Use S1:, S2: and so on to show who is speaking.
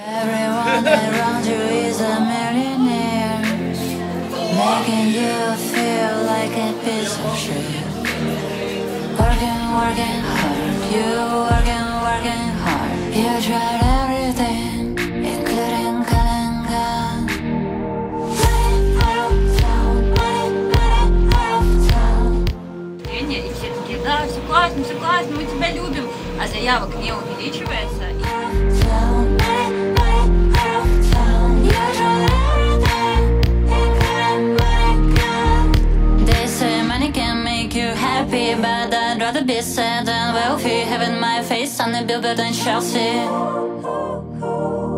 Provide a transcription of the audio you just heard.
S1: Everyone around you is a millionaire, making you feel like a piece of shit. Working hard, you working hard. You tried everything, including cutting gun. Money out of town, money out of town.
S2: И все такие, да, все классно, мы тебя любим. А заявок не увеличивается. But I'd rather be sad than wealthy. Having my face on the billboard in Chelsea.